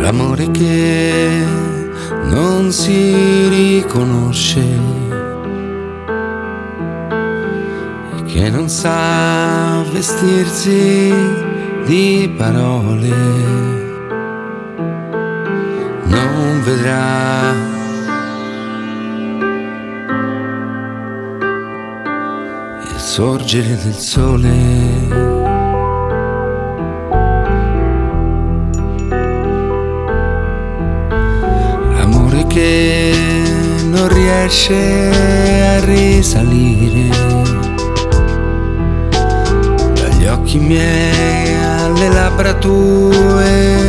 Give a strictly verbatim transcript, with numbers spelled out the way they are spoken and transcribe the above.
L'amore che non si riconosce e che non sa vestirsi di parole, non vedrà il sorgere del sole. L'amore che non riesce a risalire dagli occhi miei alle labbra tue.